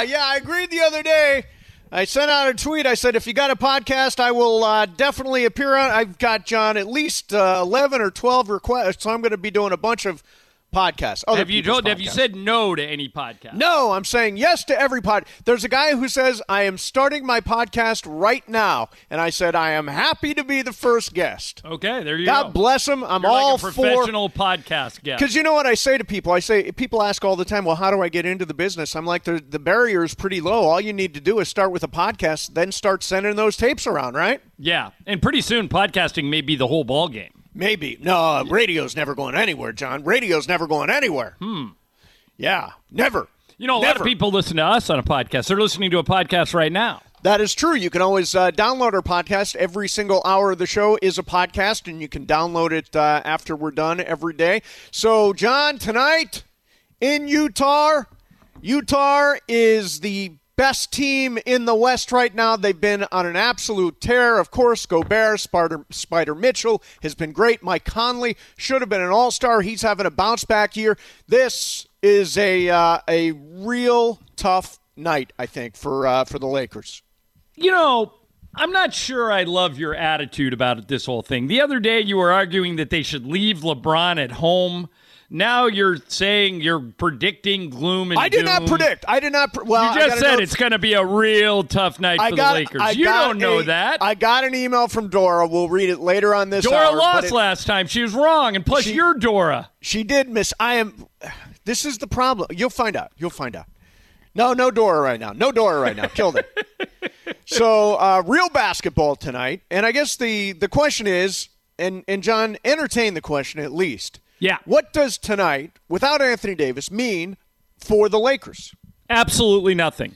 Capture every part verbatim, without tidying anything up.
yeah, I agreed the other day. I sent out a tweet. I said, if you got a podcast, I will uh, definitely appear on. I've got, John, at least uh, eleven or twelve requests, so I'm going to be doing a bunch of podcasts. Have you told? Podcasts. Have you said no to any podcast? No, I'm saying yes to every pod. There's a guy who says, I am starting my podcast right now, and I said, I am happy to be the first guest. Okay, there you God go. God bless him. I'm You're all like a for professional podcast guest. Because you know what I say to people? I say, people ask all the time, well, how do I get into the business? I'm like, the, the barrier is pretty low. All you need to do is start with a podcast, then start sending those tapes around, right? Yeah, and pretty soon podcasting may be the whole ball game. Maybe. No, radio's never going anywhere, John. Radio's never going anywhere. Hmm. Yeah, never. You know, a never. lot of people listen to us on a podcast. They're listening to a podcast right now. That is true. You can always uh, download our podcast. Every single hour of the show is a podcast, and you can download it uh, after we're done every day. So, John, tonight in Utah, Utah is the best team in the West right now. They've been on an absolute tear. Of course, Gobert, Spider, Spider Mitchell has been great. Mike Conley should have been an all-star. He's having a bounce-back year. This is a uh, a real tough night, I think, for uh, for the Lakers. You know, I'm not sure I love your attitude about this whole thing. The other day you were arguing that they should leave LeBron at home. Now you're saying you're predicting gloom and I did doom. not predict. I did not. Pre- well, you just said it's going to be a real tough night I for got, the Lakers. I You don't know a, that. I got an email from Dora. We'll read it later on this Dora hour. lost it, last time. She was wrong, and plus she, you're Dora. She did miss. I am. This is the problem. You'll find out. You'll find out. No, no Dora right now. No Dora right now. Killed it. So, uh, real basketball tonight, and I guess the, the question is, and, and John, entertain the question at least. Yeah. What does tonight, without Anthony Davis, mean for the Lakers? Absolutely nothing.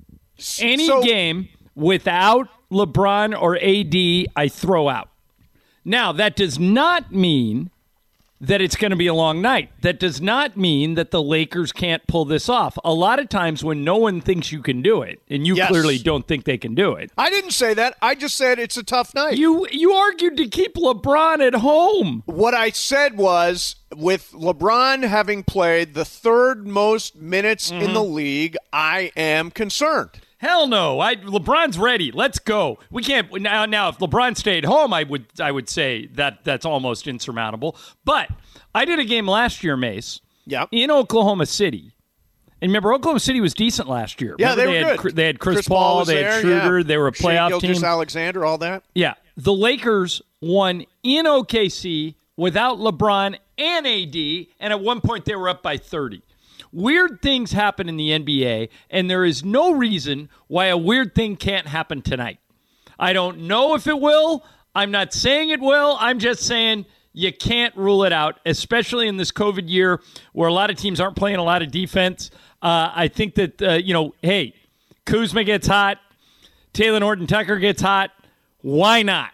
Any so, game without LeBron or A D, I throw out. Now, that does not mean that it's going to be a long night. That does not mean that the Lakers can't pull this off. A lot of times when no one thinks you can do it, and you yes. clearly don't think they can do it. I didn't say that. I just said it's a tough night. You you argued to keep LeBron at home. What I said was, with LeBron having played the third most minutes mm-hmm. in the league, I am concerned. Hell no! I, LeBron's ready. Let's go. We can't now. Now, if LeBron stayed home, I would I would say that that's almost insurmountable. But I did a game last year, Mace. Yep. In Oklahoma City. And remember, Oklahoma City was decent last year. Yeah, remember they were they had, good. They had Chris, Chris Paul, Paul they there, had Schroeder, yeah. they were a playoff Shea team. Alexander, all that. Yeah, the Lakers won in O K C without LeBron and A D, and at one point they were up by thirty. Weird things happen in the N B A, and there is no reason why a weird thing can't happen tonight. I don't know if it will. I'm not saying it will. I'm just saying you can't rule it out, especially in this COVID year where a lot of teams aren't playing a lot of defense. Uh, I think that, uh, you know, hey, Kuzma gets hot. Taylor Horton-Tucker gets hot. Why not?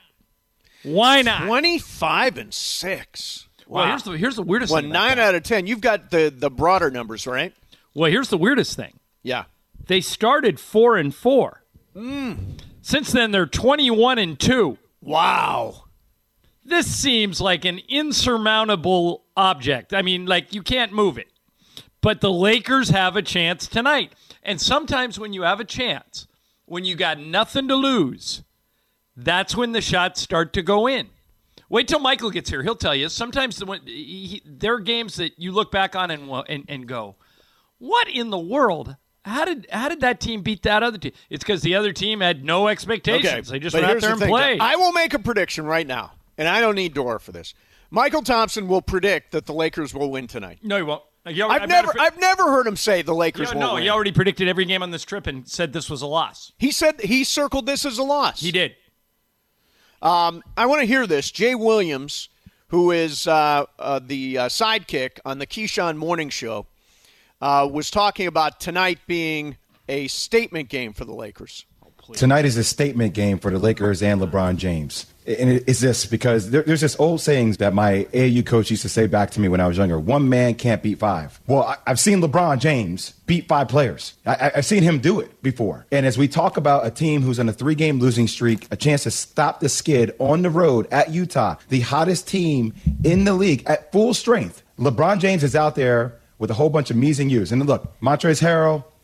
Why not? twenty-five and six. Wow. Well, here's the here's the weirdest well, thing. Well, nine that. out of ten. You've got the, the broader numbers, right? Well, here's the weirdest thing. Yeah. They started four and four. Mm. Since then, they're twenty-one and two. Wow. This seems like an insurmountable object. I mean, like, you can't move it. But the Lakers have a chance tonight. And sometimes when you have a chance, when you got nothing to lose, that's when the shots start to go in. Wait till Michael gets here. He'll tell you. Sometimes the, he, there are games that you look back on and, and and go, what in the world? How did how did that team beat that other team? It's because the other team had no expectations. Okay, they just went went out there the and thing, played. I will make a prediction right now, and I don't need Dora for this. Michael Thompson will predict that the Lakers will win tonight. No, he won't. You, I've never, I've never heard him say the Lakers you, will no, win. he already predicted every game on this trip and said this was a loss. He said he circled this as a loss. He did. Um, I want to hear this. Jay Williams, who is uh, uh, the uh, sidekick on the Keyshawn Morning Show, uh, was talking about tonight being a statement game for the Lakers. Oh, tonight is a statement game for the Lakers and LeBron James. And it's this because there, there's this old saying that my A A U coach used to say back to me when I was younger: one man can't beat five. Well, I, I've seen LeBron James beat five players. I, I've seen him do it before. And as we talk about a team who's on a three-game losing streak, a chance to stop the skid on the road at Utah, the hottest team in the league at full strength, LeBron James is out there with a whole bunch of me's and you's. And look, Montrezl Harrell,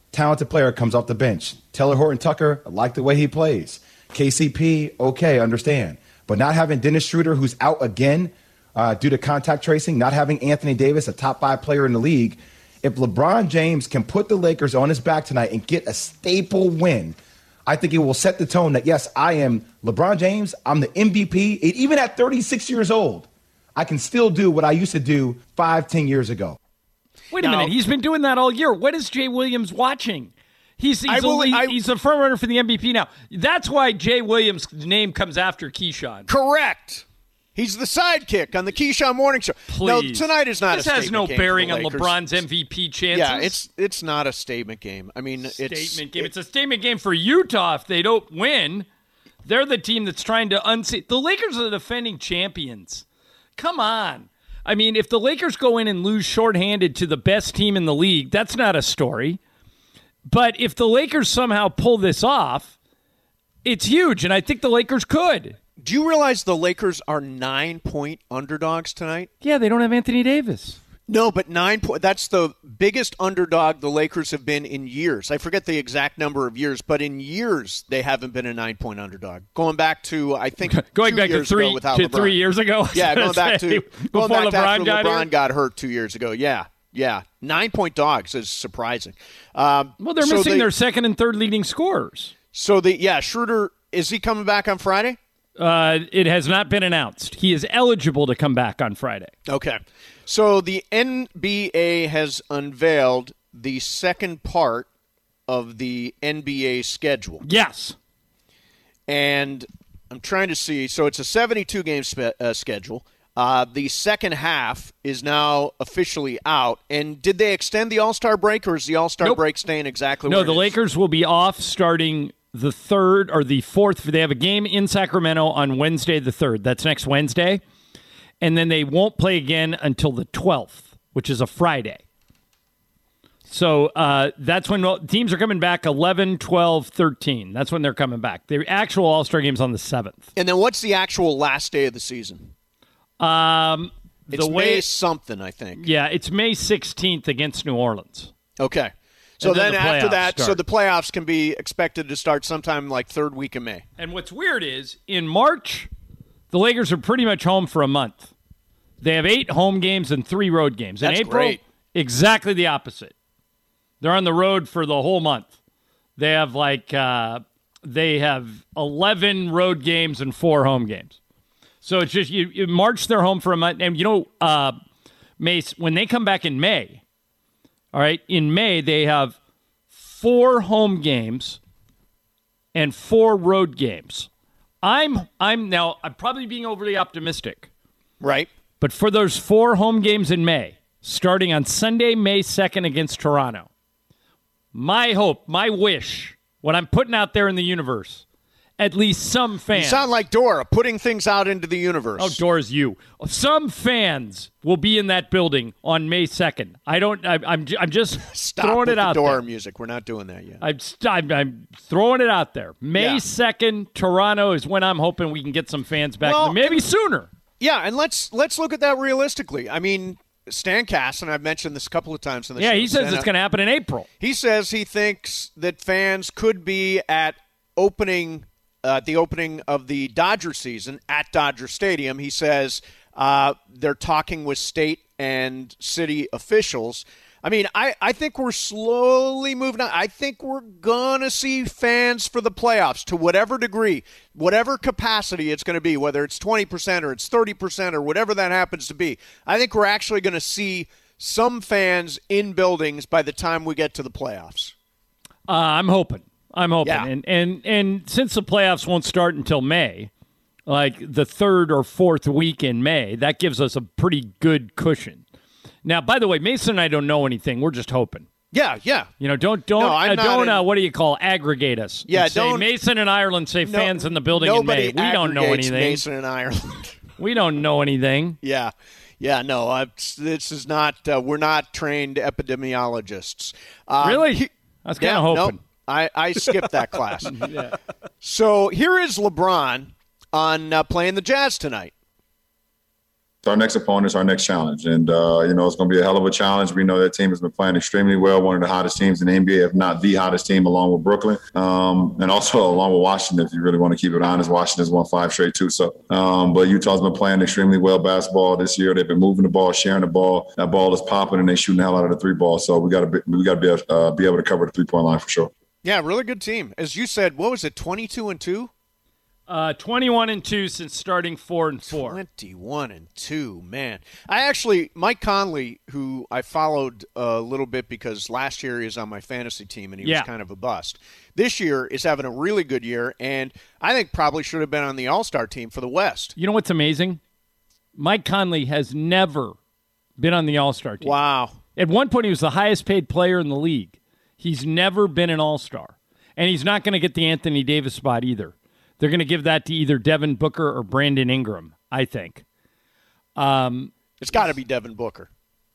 talented player comes off the bench. Taylor Horton-Tucker, I like the way he plays. K C P, okay, understand. But not having Dennis Schroeder, who's out again uh, due to contact tracing, not having Anthony Davis, a top five player in the league, if LeBron James can put the Lakers on his back tonight and get a staple win, I think it will set the tone that, yes, I am LeBron James. I'm the M V P. And even at thirty-six years old, I can still do what I used to do five, ten years ago. Wait a now, minute. He's been doing that all year. What is Jay Williams watching? He's he's, will, a, I, he's a front runner for the M V P now. That's why Jay Williams' name comes after Keyshawn. Correct. He's the sidekick on the Keyshawn Morning Show. Please. No, tonight is not this a statement has no game bearing on LeBron's M V P chances. Yeah, it's it's not a statement game. I mean, statement it's game. It, it's a statement game for Utah if they don't win. They're the team that's trying to unseat. The Lakers are the defending champions. Come on. I mean, if the Lakers go in and lose shorthanded to the best team in the league, that's not a story. But if the Lakers somehow pull this off, it's huge, and I think the Lakers could. Do you realize the Lakers are nine-point underdogs tonight? Yeah, they don't have Anthony Davis. No, but nine point. That's the biggest underdog the Lakers have been in years. I forget the exact number of years, but in years they haven't been a nine-point underdog. Going back to, I think, going two back years to three ago without to LeBron. three years ago. Yeah, going back to before going back LeBron, after got, LeBron got hurt two years ago. Yeah, yeah, nine-point dogs is surprising. Um, well, they're so missing they, their second and third leading scorers. So the yeah, Schroeder, is he coming back on Friday? Uh, it has not been announced. He is eligible to come back on Friday. Okay. So the N B A has unveiled the second part of the N B A schedule. Yes. And I'm trying to see. So it's a seventy-two game spe- uh, schedule. Uh, the second half is now officially out. And did they extend the All-Star break, or is the All-Star nope. break staying exactly no, where it the is? Lakers will be off starting the third or the fourth. They have a game in Sacramento on Wednesday the third. That's next Wednesday. And then they won't play again until the twelfth, which is a Friday. So uh, that's when teams are coming back eleven, twelve, thirteen. That's when they're coming back. The actual All-Star game's on the seventh. And then what's the actual last day of the season? Um, it's the way, May something, I think. Yeah, it's May sixteenth against New Orleans. Okay. So then then, the after that, start. so the playoffs can be expected to start sometime like third week of May. And what's weird is, in March, the Lakers are pretty much home for a month. They have eight home games and three road games. That's in April, great. Exactly the opposite. They're on the road for the whole month. They have like uh, they have eleven road games and four home games. So it's just you, in March they're home for a month, and you know, uh, Mace, when they come back in May. All right, in May, they have four home games and four road games. I'm I'm now I'm probably being overly optimistic. Right. But for those four home games in May, starting on Sunday, May second against Toronto, my hope, my wish, what I'm putting out there in the universe, at least some fans. You sound like Dora, putting things out into the universe. Oh, Dora's you. Some fans will be in that building on May second. I don't. I, I'm. I'm just Stop throwing with it the out Dora there. music. We're not doing that yet. I'm, I'm, I'm throwing it out there. May second, Toronto is when I'm hoping we can get some fans back. Well, Maybe and, sooner. Yeah, and let's let's look at that realistically. I mean, Stan Kass, and I've mentioned this a couple of times in the yeah, show. he says Stan, it's going to happen in April. He says he thinks that fans could be at opening uh, the opening of the Dodger season at Dodger Stadium. He says uh, they're talking with state and city officials. I mean, I, I think we're slowly moving on. I think we're going to see fans for the playoffs to whatever degree, whatever capacity it's going to be, whether it's twenty percent or it's thirty percent or whatever that happens to be. I think we're actually going to see some fans in buildings by the time we get to the playoffs. Uh, I'm hoping. I'm hoping. Yeah. And, and, and since the playoffs won't start until May, like the third or fourth week in May, that gives us a pretty good cushion. Now, by the way, Mason and I don't know anything. We're just hoping. Yeah, yeah. You know, don't don't No, I'm uh, not don't in- uh, what do you call aggregate us? Yeah, and say, don't- Mason and Ireland say No- fans in the building in May. nobody We don't know aggregates anything. Mason and Ireland. We don't know anything. Yeah, yeah. No, I, this is not. Uh, we're not trained epidemiologists. Um, Really? he- I was kind yeah, of hoping. nope. I, I skipped that class. yeah. So here is LeBron on uh, playing the Jazz tonight. our next opponent, it's our next challenge. And, uh, you know, it's going to be a hell of a challenge. We know that team has been playing extremely well, one of the hottest teams in the N B A, if not the hottest team, along with Brooklyn. Um, and also along with Washington, if you really want to keep it honest. Washington's won five straight too. So, um, but Utah's been playing extremely well basketball this year. They've been moving the ball, sharing the ball. That ball is popping, and they're shooting the hell out of the three ball. So we got to be, we got to be, uh, be able to cover the three-point line for sure. Yeah, really good team. As you said, what was it, twenty-two and two? Uh, twenty-one and two since starting four and four. twenty-one and two, man. I actually, Mike Conley, who I followed a little bit because last year he was on my fantasy team and he yeah. was kind of a bust. This year is having a really good year, and I think probably should have been on the All-Star team for the West. You know what's amazing? Mike Conley has never been on the All-Star team. Wow. At one point, he was the highest-paid player in the league. He's never been an All-Star, and he's not going to get the Anthony Davis spot either. They're going to give that to either Devin Booker or Brandon Ingram, I think. Um, it's got to be Devin Booker.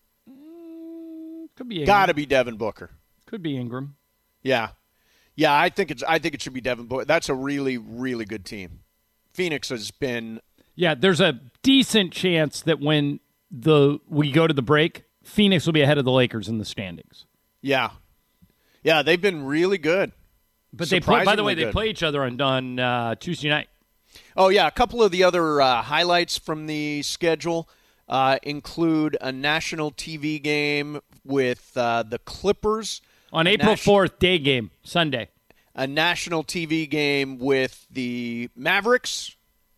Could be Ingram. Got to be Devin Booker. Could be Ingram. Yeah. Yeah, I think it's I think it should be Devin Booker. That's a really, really good team. Phoenix has been Yeah, there's a decent chance that when the we go to the break, Phoenix will be ahead of the Lakers in the standings. Yeah. Yeah, they've been really good. But they play, by the way, they play each other on, on uh, Tuesday night. Oh, yeah. A couple of the other uh, highlights from the schedule uh, include a national T V game with uh, the Clippers. On April fourth, day game, Sunday. A national T V game with the Mavericks.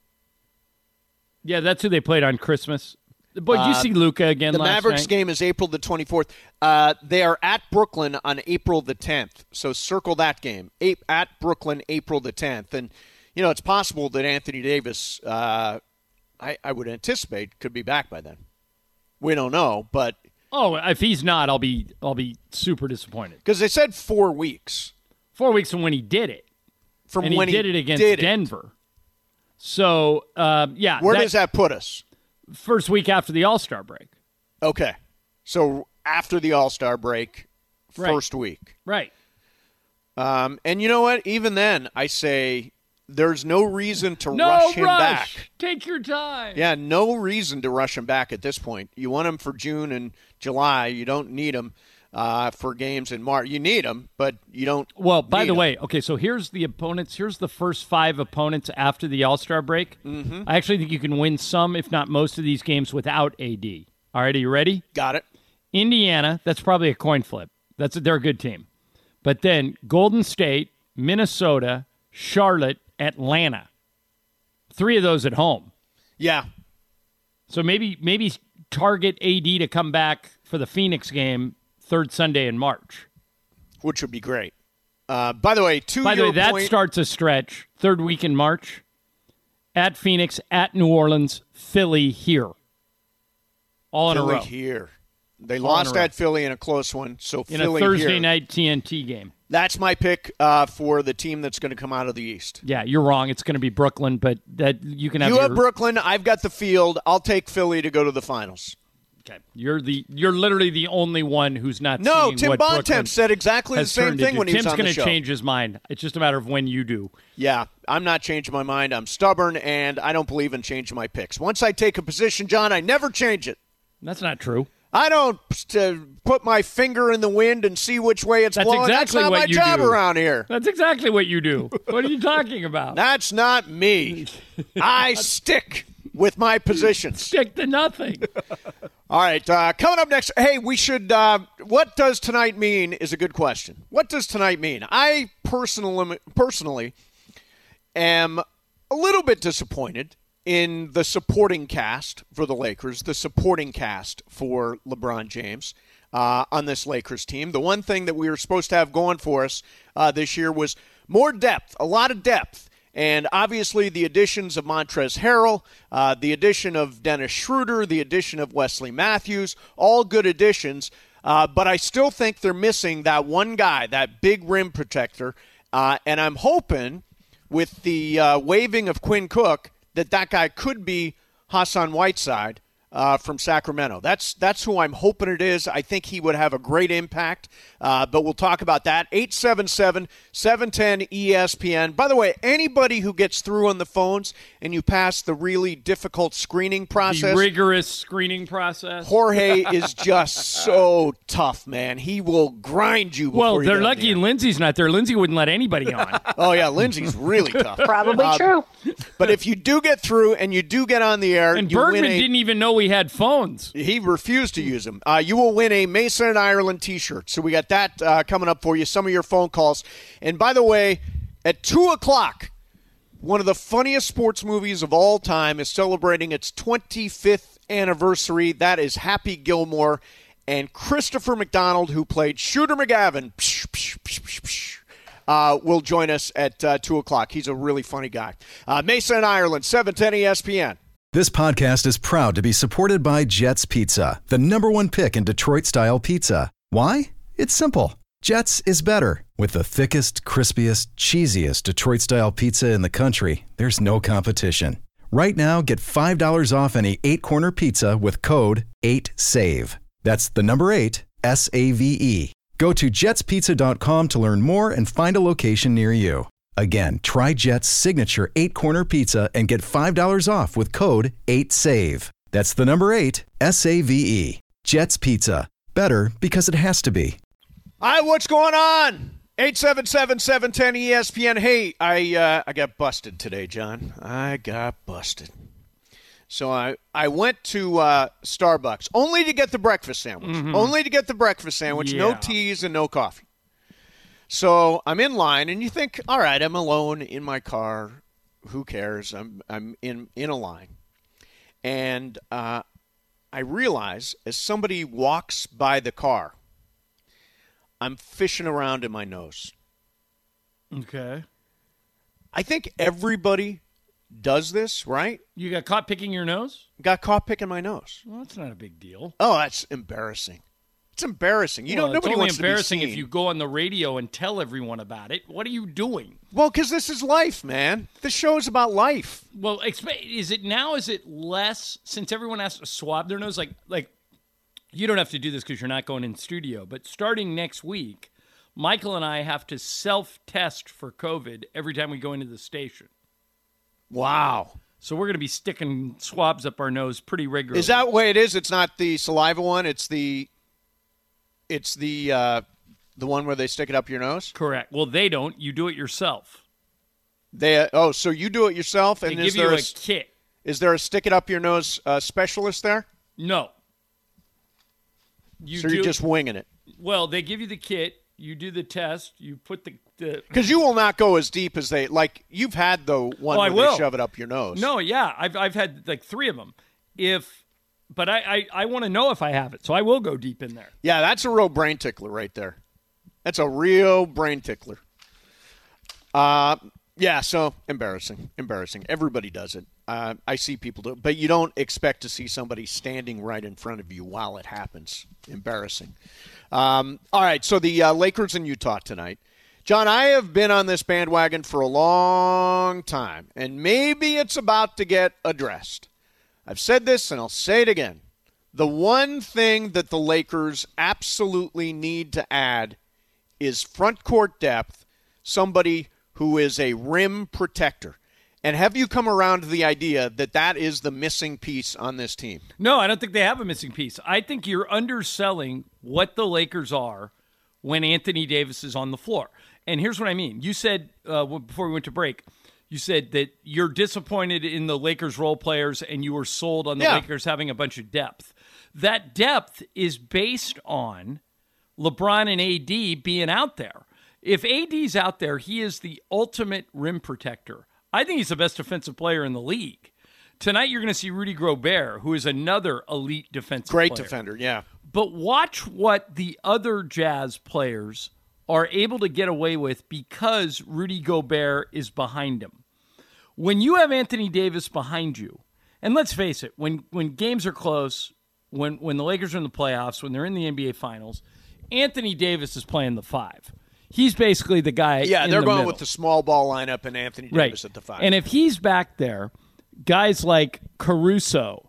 Yeah, that's who they played on Christmas. But you uh, see Luka again the last Mavericks night. game is April the twenty-fourth. Uh, they are at Brooklyn on April the tenth. So circle that game. A- at Brooklyn, April the tenth. And, you know, it's possible that Anthony Davis, uh, I, I would anticipate, could be back by then. We don't know, but... Oh, if he's not, I'll be I'll be super disappointed. Because they said four weeks. Four weeks from when he did it. From and when he did he it against did Denver. It. So, um, yeah. Where that, does that put us? First week after the All-Star break. Okay. So after the All-Star break, first right. week. Right. Um, and you know what? Even then, I say there's no reason to no rush him rush. back. Take your time. Yeah, no reason to rush him back at this point. You want him for June and July. You don't need him uh, for games in March. You need him, but you don't Well, by need the him. way, okay, so here's the opponents. Here's the first five opponents after the All-Star break. Mm-hmm. I actually think you can win some, if not most of these games without A D. All right, are you ready? Got it. Indiana, that's probably a coin flip. That's a, they're a good team. But then Golden State, Minnesota, Charlotte, Atlanta. Three of those at home. Yeah. So maybe maybe target A D to come back for the Phoenix game third Sunday in March. Which would be great. Uh, by the way, to By the your way, that point, starts a stretch. Third week in March. At Phoenix, at New Orleans, Philly, here. All in Philly a row. here. They All lost in a row. at Philly in a close one, so In Philly a Thursday here. night T N T game. That's my pick uh, for the team that's going to come out of the East. Yeah, you're wrong. It's going to be Brooklyn, but that you can have You your, have Brooklyn. I've got the field. I'll take Philly to go to the finals. Okay. You're the you're literally the only one who's not No, seeing Tim what Bontemps Brooklyn said exactly the has same turned thing into. when he Tim's was on the gonna show. change his mind. It's just a matter of when you do. Yeah, I'm not changing my mind. I'm stubborn, and I don't believe in changing my picks. Once I take a position, John, I never change it. That's not true. I don't uh, put my finger in the wind and see which way it's That's blowing. exactly That's not what my you job do. around here. That's exactly what you do. What are you talking about? That's not me. I stick with my positions. Stick to nothing. All right, uh, coming up next, hey, we should, uh, what does tonight mean is a good question. What does tonight mean? I personally, personally am a little bit disappointed in the supporting cast for the Lakers, the supporting cast for LeBron James uh, on this Lakers team. The one thing that we were supposed to have going for us uh, this year was more depth, a lot of depth. And obviously the additions of Montrezl Harrell, uh, the addition of Dennis Schroeder, the addition of Wesley Matthews, all good additions. Uh, but I still think they're missing that one guy, that big rim protector. Uh, and I'm hoping with the uh, waiving of Quinn Cook that that guy could be Hassan Whiteside uh, from Sacramento. That's that's who I'm hoping it is. I think he would have a great impact, uh, but we'll talk about that. eight seven seven, seven one zero, E S P N. By the way, anybody who gets through on the phones and you pass the really difficult screening process. The rigorous screening process. Jorge is just so tough, man. He will grind you before Well, you they're get on lucky the air. Lindsay's not there. Lindsay wouldn't let anybody on. Oh, yeah, Lindsay's really tough. Probably Uh, true. But if you do get through and you do get on the air, And you Bergman win a, didn't even know we had phones. He refused to use them. Uh, you will win a Mason and Ireland T-shirt. So we got that uh, coming up for you, some of your phone calls. And by the way, at two o'clock, one of the funniest sports movies of all time is celebrating its twenty-fifth anniversary. That is Happy Gilmore. And Christopher McDonald, who played Shooter McGavin, psh, psh, psh, psh, psh, uh, will join us at uh, two o'clock. He's a really funny guy. Uh, Mason and Ireland, seven ten E S P N. This podcast is proud to be supported by Jets Pizza, the number one pick in Detroit-style pizza. Why? It's simple. Jets is better. With the thickest, crispiest, cheesiest Detroit-style pizza in the country, there's no competition. Right now, get five dollars off any eight-corner pizza with code eight save. That's the number eight, S A V E. Go to jets pizza dot com to learn more and find a location near you. Again, try Jet's signature eight-corner pizza and get five dollars off with code eight save. That's the number eight, S A V E. Jet's Pizza. Better because it has to be. All right, what's going on? eight seven seven, seven one zero, E S P N. Hey, I uh, I got busted today, John. I got busted. So I, I went to uh, Starbucks only to get the breakfast sandwich. Mm-hmm. Only to get the breakfast sandwich. Yeah. No teas and no coffee. So I'm in line, and you think, all right, I'm alone in my car. Who cares? I'm I'm in, in a line. And uh, I realize as somebody walks by the car, I'm fishing around in my nose. Okay. I think everybody does this, right? You got caught picking your nose? Got caught picking my nose. Well, that's not a big deal. Oh, that's embarrassing. It's embarrassing. You well, know, nobody it's only wants embarrassing to be seen. if you go on the radio and tell everyone about it. What are you doing? Well, because this is life, man. This show is about life. Well, is it now? Is it less since everyone has to swab their nose? Like, like you don't have to do this because you're not going in studio. But starting next week, Michael and I have to self-test for COVID every time we go into the station. Wow. So we're going to be sticking swabs up our nose pretty regularly. Is that the way it is? It's not the saliva one. It's the, it's the, uh, the one where they stick it up your nose. Correct. Well, they don't. You do it yourself. They uh, oh, so you do it yourself, and they is give there you a, a kit. Is there a stick it up your nose uh, specialist there? No. You so do, you're just winging it. Well, they give you the kit. You do the test. You put the because you will not go as deep as they like. You've had the one oh, where I will. they shove it up your nose. No, yeah, I've I've had like three of them. If, but I I, I want to know if I have it, so I will go deep in there. Yeah, that's a real brain tickler right there. That's a real brain tickler. Uh, yeah. So embarrassing, embarrassing. Everybody does it. Uh, I see people do it, but you don't expect to see somebody standing right in front of you while it happens. Embarrassing. Um, all right, so the uh, Lakers in Utah tonight. John, I have been on this bandwagon for a long time, and maybe it's about to get addressed. I've said this, and I'll say it again. The one thing that the Lakers absolutely need to add is front court depth, somebody who is a rim protector. And have you come around to the idea that that is the missing piece on this team? No, I don't think they have a missing piece. I think you're underselling what the Lakers are when Anthony Davis is on the floor. And here's what I mean. You said, uh, before we went to break, you said that you're disappointed in the Lakers role players and you were sold on the yeah. Lakers having a bunch of depth. That depth is based on LeBron and A D being out there. If A D's out there, he is the ultimate rim protector. I think he's the best defensive player in the league. Tonight, you're going to see Rudy Gobert, who is another elite defensive Great player. defender, yeah. But watch what the other Jazz players are able to get away with because Rudy Gobert is behind him. When you have Anthony Davis behind you, and let's face it, when, when games are close, when, when the Lakers are in the playoffs, when they're in the N B A Finals, Anthony Davis is playing the five. He's basically the guy Yeah, in they're the going middle. with the small ball lineup and Anthony Davis right. at the five. And if he's back there, guys like Caruso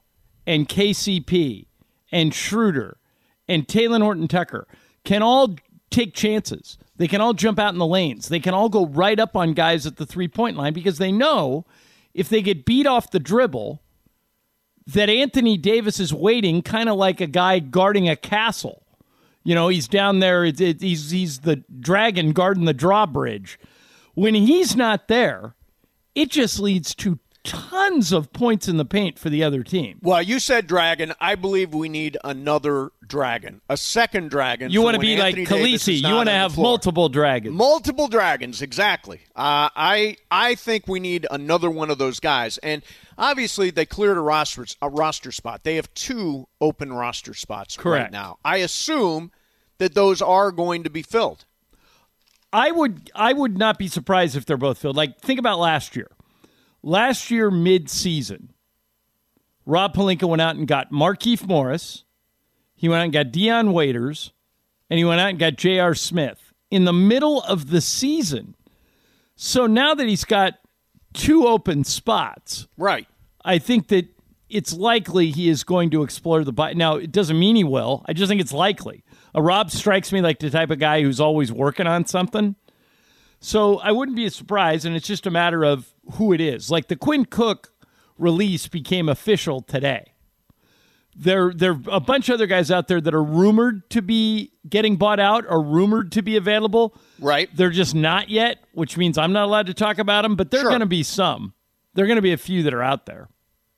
and K C P and Schroeder and Talen Horton-Tucker can all take chances. They can all jump out in the lanes. They can all go right up on guys at the three-point line because they know if they get beat off the dribble that Anthony Davis is waiting kind of like a guy guarding a castle. You know, he's down there. It, it, he's, he's the dragon guarding the drawbridge. When he's not there, it just leads to tons of points in the paint for the other team. Well, you said dragon. I believe we need another dragon, a second dragon. You want to when be Anthony like Davis Khaleesi. is not You want to on the have floor. multiple dragons. Multiple dragons, exactly. Uh, I I think we need another one of those guys. And obviously, they cleared a roster, a roster spot. They have two open roster spots Correct. right now. I assume that those are going to be filled. I would I would not be surprised if they're both filled. Like, think about last year. Last year, mid-season, Rob Pelinka went out and got Markieff Morris. He went out and got Dion Waiters. And he went out and got J R. Smith in the middle of the season. So now that he's got two open spots, Right. I think that it's likely he is going to explore the buy. Now, it doesn't mean he will. I just think it's likely. A Rob strikes me like the type of guy who's always working on something. So I wouldn't be surprised, and it's just a matter of who it is. Like the Quinn Cook release became official today. There, there are a bunch of other guys out there that are rumored to be getting bought out or rumored to be available. Right. They're just not yet, which means I'm not allowed to talk about them, but there are Sure. going to be some. There are going to be a few that are out there.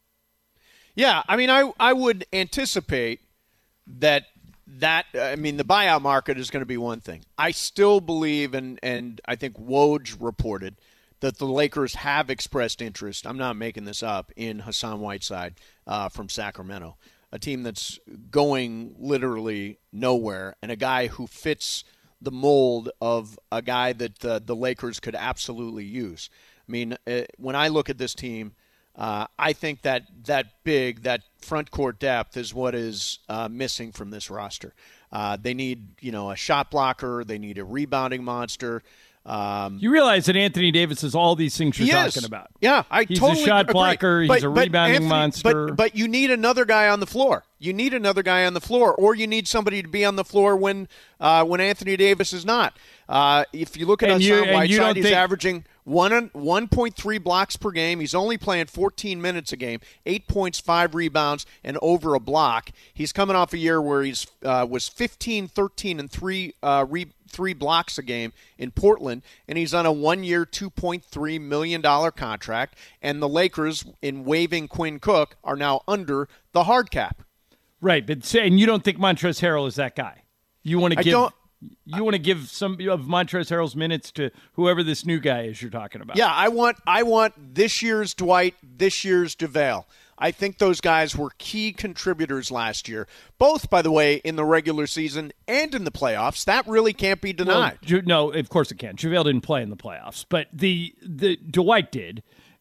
Yeah, I mean, I I would anticipate that that I mean the buyout market is going to be one thing. I still believe, and and I think Woj reported that the Lakers have expressed interest. I'm not making this up, in Hassan Whiteside uh, from Sacramento, a team that's going literally nowhere, and a guy who fits the mold of a guy that uh, the Lakers could absolutely use. I mean, uh, when I look at this team. Uh, I think that that big, that front court depth is what is uh, missing from this roster. Uh, they need, you know, a shot blocker. They need a rebounding monster. Um, You realize that Anthony Davis is all these things you're he talking is. about. Yeah, I He's totally a shot agree. blocker. He's But- a but rebounding Anthony- monster. But, but you need another guy on the floor. You need another guy on the floor, or you need somebody to be on the floor when uh, when Anthony Davis is not. Uh, if you look at And you- Hassan and you don't Whiteside, he's think- averaging one one point three blocks per game. He's only playing fourteen minutes a game, eight points, five rebounds, and over a block. He's coming off a year where he's uh, was fifteen, thirteen, and three uh, re- three blocks a game in Portland, and he's on a one-year, two point three million dollars contract. And the Lakers, in waiving Quinn Cook, are now under the hard cap. Right, but say, and you don't think Montrezl Harrell is that guy. You want to I give don't- you want to give some of Montrezl Harrell's minutes to whoever this new guy is you're talking about. Yeah, I want I want this year's Dwight, this year's JaVale. I think those guys were key contributors last year, both, by the way, in the regular season and in the playoffs. That really can't be Well, denied. Ju- no, of course it can. JaVale didn't play in the playoffs, but the the Dwight did,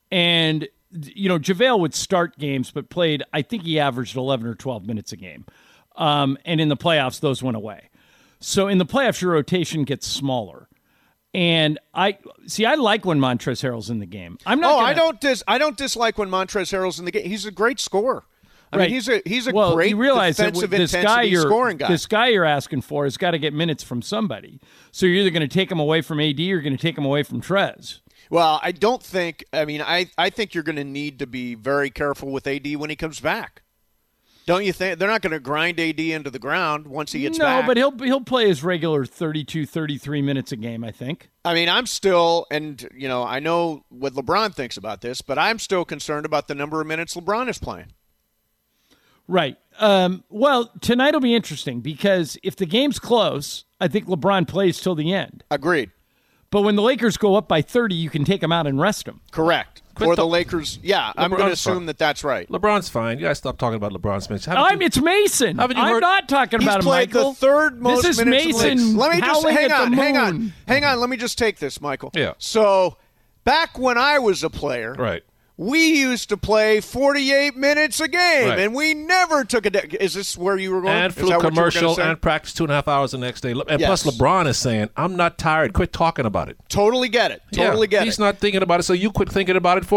and you know JaVale would start games, but played. I think he averaged eleven or twelve minutes a game, um, and in the playoffs those went away. So in the playoffs, your rotation gets smaller. And I see. I like when Montrezl Harrell's in the game. I'm not. Oh, gonna, I don't dis I don't dislike when Montrezl Harrell's in the game. He's a great scorer. I Right. mean, he's a he's a well, great you realize that defensive this guy intensity you're scoring guy. this guy you're asking for has got to get minutes from somebody. So you're either going to take him away from A D or you're going to take him away from Trez. Well, I don't think. I mean, I I think you're going to need to be very careful with A D when he comes back. Don't you think? They're not going to grind A D into the ground once he gets no, back. but he'll he'll play his regular thirty-two, thirty-three minutes a game, I think. I mean, I'm still, and, you know, I know what LeBron thinks about this, but I'm still concerned about the number of minutes LeBron is playing. Right. Um, well, tonight will be interesting because if the game's close, I think LeBron plays till the end. Agreed. But when the Lakers go up by thirty, you can take him out and rest him. Correct. Quit or the the- Lakers, yeah, I'm LeBron's going to assume fine. that that's right. LeBron's fine. You guys stop talking about LeBron's minutes. Haven't I'm, you- it's Mason. Haven't you I'm heard- not talking He's about him, played Michael. the third most This is minutes in the Mason league. Let me just howling hang at on, the hang on, moon. hang on. Let me just take this, Michael. Yeah. So, back when I was a player, Right. we used to play forty-eight minutes a game, Right. and we never took a day. Is this where you were going? And Is flew that what you were gonna commercial say? and practice two and a half hours the next day. And Yes. plus, LeBron is saying, I'm not tired. Quit talking about it. Totally get it. Totally yeah, get he's it. not thinking about it, so you quit thinking about it for him.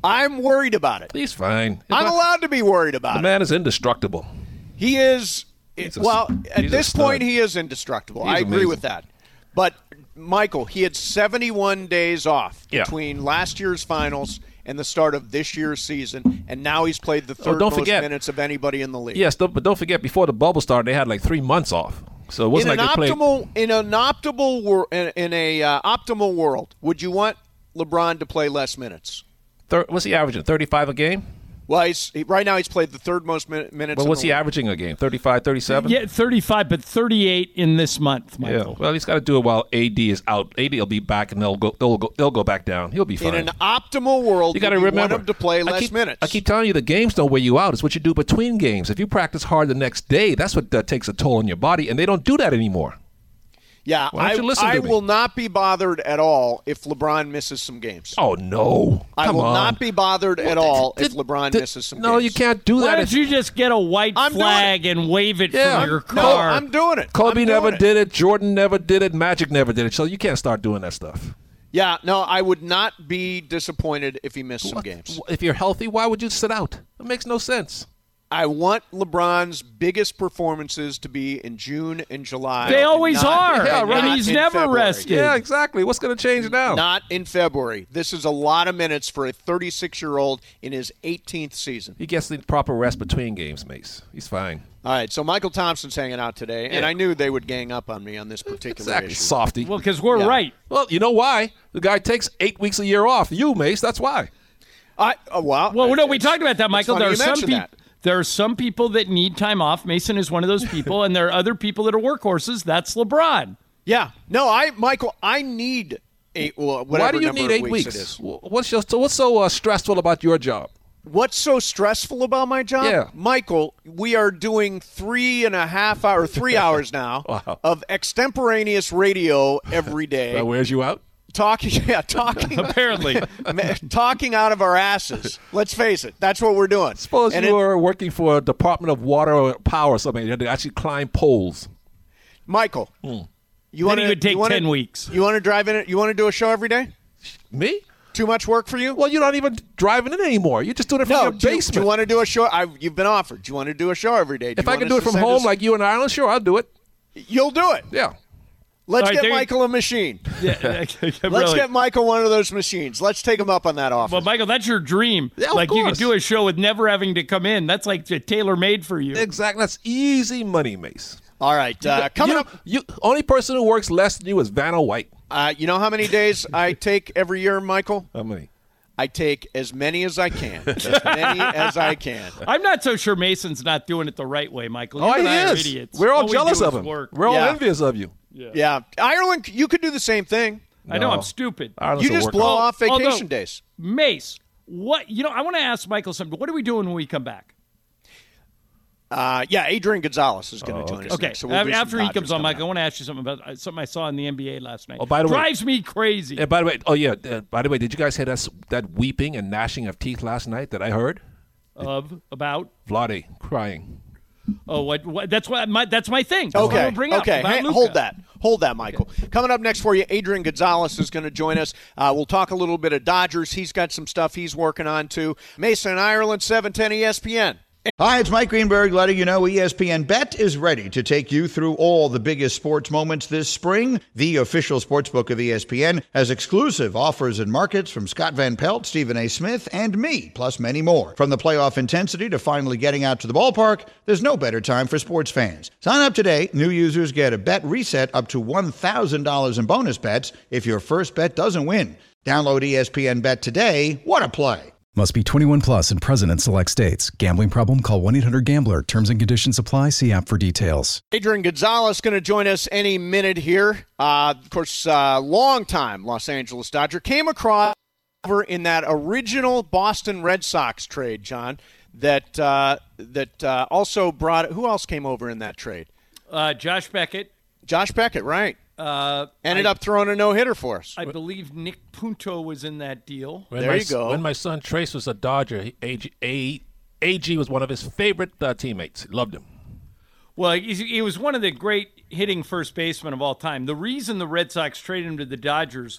I'm worried about it. He's fine. I'm not, allowed to be worried about the it. man is indestructible. He is. He's a- well, at he's a this stud. point, he is indestructible. He's I agree amazing. with that. But, Michael, he had seventy-one days off Yeah. between last year's finals and the start of this year's season, and now he's played the third Oh, don't most forget- minutes of anybody in the league. Yes, don't, but don't forget, before the bubble started, they had like three months off. So it wasn't in an like they played. optimal, in an optimal, wor- in, in a uh, optimal world, would you want LeBron to play less minutes? Thir- what's he averaging? thirty-five a game? Well, he's, he, right now he's played the third most min- minutes. Well, in what's the he league. averaging a game? thirty-five, thirty-seven? Yeah, thirty-five, but thirty-eight in this month, Yeah. Michael. Well, he's got to do it while A D is out. A D will be back, and they'll go. They'll go. They'll go back down. He'll be fine. In an optimal world, you got to would you remember want him to play I less keep, minutes. I keep telling you, the games don't wear you out. It's what you do between games. If you practice hard the next day, that's what uh, takes a toll on your body, and they don't do that anymore. Yeah, Why don't I, you listen I to me? will not be bothered at all if LeBron misses some games. Oh no! I Come will on. not be bothered at all if Did- LeBron did- misses some No, games. you can't do Why that. don't If- you just get a white I'm doing flag and wave it Yeah. from your No, car? I'm doing it. Kobe I'm never doing it. did it. Jordan never did it. Magic never did it. So you can't start doing that stuff. Yeah, no, I would not be disappointed if he missed some What- games. If you're healthy, why would you sit out? It makes no sense. I want LeBron's biggest performances to be in June and July. They and always not- are, Yeah, and right. and not he's in never February. rested. Yeah, exactly. What's going to change now? Not in February. This is a lot of minutes for a thirty-six-year-old in his eighteenth season. He gets the proper rest between games, Mace. He's fine. All right, so Michael Thompson's hanging out today, and Yeah. I knew they would gang up on me on this particular Exactly, issue. softy. Well, because we're Yeah. right. Well, you know why? The guy takes eight weeks a year off. You, Mace, that's why. I, oh, well, Well, no, we it's- talked about that, it's Michael. funny There are you some mentioned people. that. There are some people that need time off. Mason is one of those people, and there are other people that are workhorses. That's LeBron. Yeah, no, I, Michael, I need eight. Well, whatever Why do you number need of eight weeks, weeks? it is. What's, just, what's so uh, stressful about your job? What's so stressful about my job? Yeah. Michael, we are doing three and a half hour, three hours now Wow. of extemporaneous radio every day. That wears you out? Talking, yeah, talking, Apparently. ma- talking out of our asses. Let's face it, that's what we're doing. Suppose And you it- were working for a Department of Water or Power or something. You had to actually climb poles. Michael. You Then want it would take you wanna, ten weeks. You want to drive in it? You want to do a show every day? Me? Too much work for you? Well, you're not even driving in anymore. You're just doing it from no. your Do you, basement. do you want to do a show? I've, you've been offered. Do you want to do a show every day? Do if you I want can do us it to from send home us- like you in Ireland, sure, I'll do it. you'll do it. Yeah. Let's All right, get there you- Michael a machine. Yeah, Let's really. get Michael one of those machines. Let's take him up on that offer. Well, Michael, that's your dream. Yeah, of like you could course. do a show with never having to come in. That's like tailor made for you. Exactly. That's easy money, Mace. All right, uh, coming you, up. You only person who works less than you is Vanna White. Uh, you know how many days I take every year, Michael? How many? I take as many as I can. As many as I can. I'm not so sure Mason's not doing it the right way, Michael. You Oh, and he I are is. idiots. We're all we jealous do of is him. work. We're all Yeah. envious of you. Yeah, Ireland, you could do the same thing. I know No. I'm stupid. Ireland's You a just worker. blow off Although- vacation days. Mace, what you know? I want to ask Michael something. What are we doing when we come back? Uh, yeah, Adrian Gonzalez is going to join us Okay, next. So we'll do some after he Dodgers comes on, coming Michael, I up. want to ask you something about uh, something I saw in the N B A last night. Oh, by the way- drives me crazy. Yeah, by the way, oh yeah, uh, by the way, did you guys hear that that weeping and gnashing of teeth last night that I heard? Of about Vlade crying. oh what, what that's what my that's my thing. That's what Okay, I'll bring up okay. about Hey, Luka. hold that. Hold that, Michael. Coming up next for you, Adrian Gonzalez is going to join us. Uh, we'll talk a little bit of Dodgers. He's got some stuff he's working on, too. Mason, Ireland, seven ten E S P N. Hi, it's Mike Greenberg letting you know E S P N Bet is ready to take you through all the biggest sports moments this spring. The official sportsbook of E S P N has exclusive offers and markets from Scott Van Pelt, Stephen A. Smith, and me, plus many more. From the playoff intensity to finally getting out to the ballpark, there's no better time for sports fans. Sign up today. New users get a bet reset up to one thousand dollars in bonus bets if your first bet doesn't win. Download E S P N Bet today. What a play. Must be twenty-one plus and present in select states. Gambling problem? Call one eight hundred gambler. Terms and conditions apply. See app for details. Adrian Gonzalez going to join us any minute here. Uh, of course, uh, long-time Los Angeles Dodger. Came across over in that original Boston Red Sox trade, John, that uh, that uh, also brought – who else came over in that trade? Uh, Josh Beckett. Josh Beckett, right. Uh, Ended I, up throwing a no-hitter for us. I believe Nick Punto was in that deal. When There my, you go. When my son Trace was a Dodger, he- A G, A, AG was one of his favorite uh, teammates. He loved him. Well, he's, he was one of the great hitting first basemen of all time. The reason the Red Sox traded him to the Dodgers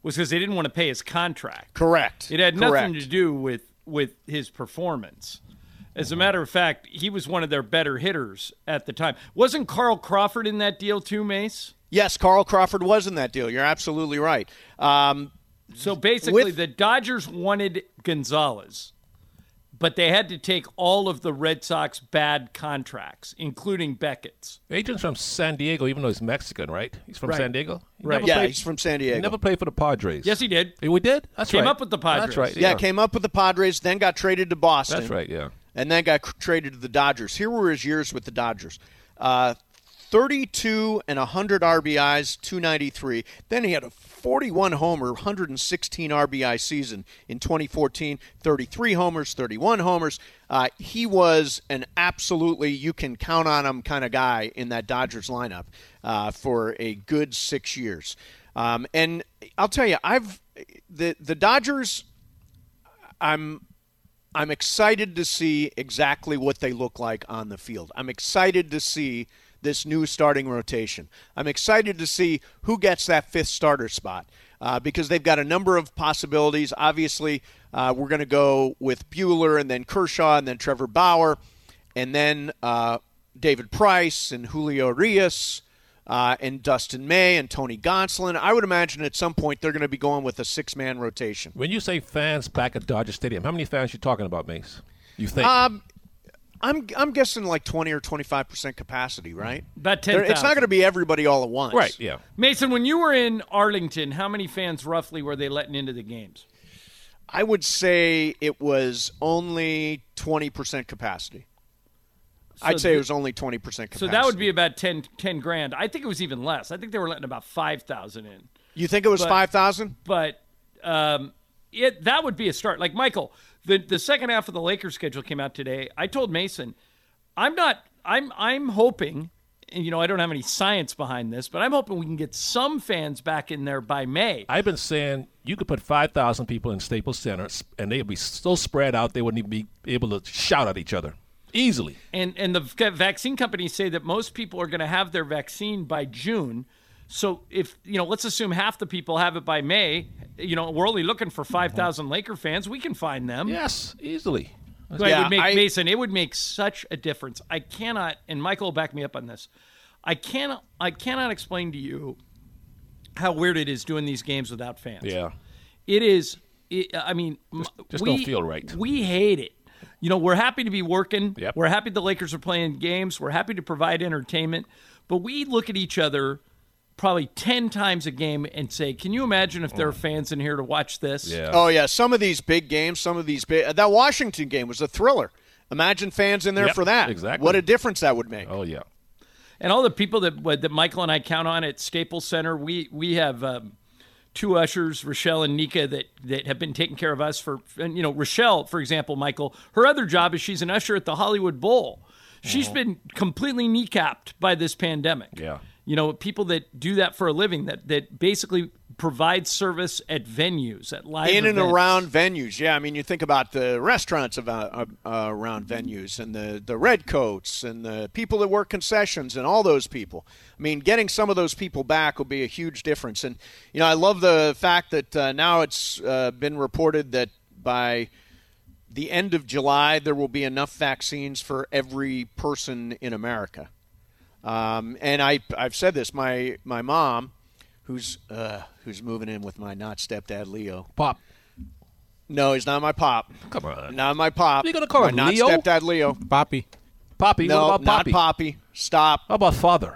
was because they didn't want to pay his contract. Correct. It had Correct. nothing to do with, with his performance. As a matter of fact, he was one of their better hitters at the time. Wasn't Carl Crawford in that deal too, Mace? Yes, Carl Crawford was in that deal. You're absolutely right. Um, so basically, with- the Dodgers wanted Gonzalez, but they had to take all of the Red Sox bad contracts, including Beckett's. Agent's from San Diego, even though he's Mexican, right? He's from Right. San Diego? He Right. never yeah, played- he's from San Diego. He never played for the Padres. Yes, he did. Hey, we did? That's Came right. up with the Padres. That's right. yeah, Yeah, came up with the Padres, then got traded to Boston. That's right, yeah. And then got cr- traded to the Dodgers. Here were his years with the Dodgers. Uh, thirty-two and one hundred R B Is, two ninety-three. Then he had a forty-one homer, one hundred sixteen R B I season in twenty fourteen. thirty-three homers, thirty-one homers. Uh, he was an absolutely you can count on him kind of guy in that Dodgers lineup uh, for a good six years. Um, and I'll tell you, I've the the Dodgers. I'm. I'm excited to see exactly what they look like on the field. I'm excited to see this new starting rotation. I'm excited to see who gets that fifth starter spot uh, because they've got a number of possibilities. Obviously, uh, we're going to go with Buehler and then Kershaw and then Trevor Bauer and then uh, David Price and Julio Urias uh, and Dustin May and Tony Gonsolin. I would imagine at some point they're going to be going with a six-man rotation. When you say fans back at Dodger Stadium, how many fans you talking about, Mace? You think? Um, I'm I'm guessing like twenty or twenty-five percent capacity, right? About ten There- It's not thousand. going to be everybody all at once. right, yeah. Mason, when you were in Arlington, how many fans roughly were they letting into the games? I would say it was only twenty percent capacity. I'd say the- it was only twenty percent So capacity. that would be about ten, ten grand. I think it was even less. I think they were letting about five thousand in. You think it was but- five thousand? But um, it that would be a start. Like Michael, the the second half of the Lakers schedule came out today. I told Mason, I'm not. I'm I'm hoping. And, you know, I don't have any science behind this, but I'm hoping we can get some fans back in there by May. I've been saying you could put five thousand people in Staples Center, and they'd be so spread out they wouldn't even be able to shout at each other easily. And and the v- vaccine companies say that most people are going to have their vaccine by June. So if, you know, let's assume half the people have it by May, you know, we're only looking for five thousand Laker fans. We can find them. Yes, easily. But Yeah, it would make I- Mason, it would make such a difference. I cannot, and Michael will back me up on this. I cannot, I cannot explain to you how weird it is doing these games without fans. Yeah. It is. It, I mean, m- just we, don't feel right. We hate it. You know, we're happy to be working. Yep. We're happy the Lakers are playing games. We're happy to provide entertainment. But we look at each other probably ten times a game and say, can you imagine if there are fans in here to watch this? Yeah. Oh yeah, some of these big games, some of these big. That Washington game was a thriller. Imagine fans in there Yep, for that. exactly. What a difference that would make. Oh, yeah. And all the people that that Michael and I count on at Staples Center, we we have um, two ushers, Rochelle and Nika, that that have been taking care of us for. And you know, Rochelle, for example, Michael, her other job is she's an usher at the Hollywood Bowl. She's been completely kneecapped by this pandemic. Yeah. You know, people that do that for a living, that that basically provide service at venues, at live in and events. around venues. Yeah, I mean, you think about the restaurants of, uh, uh, around venues and the, the red coats and the people that work concessions and all those people. I mean, getting some of those people back will be a huge difference. And, you know, I love the fact that uh, now it's uh, been reported that by the end of July there will be enough vaccines for every person in America. Um, and I, I've said this, my, my mom, who's uh, who's moving in with my not stepdad Leo. Pop. No, he's not my pop. Come on. Not my pop. You gonna call my him not Leo? stepdad Leo. Poppy. Poppy. No, what about not Poppy? Poppy. Stop. How about father?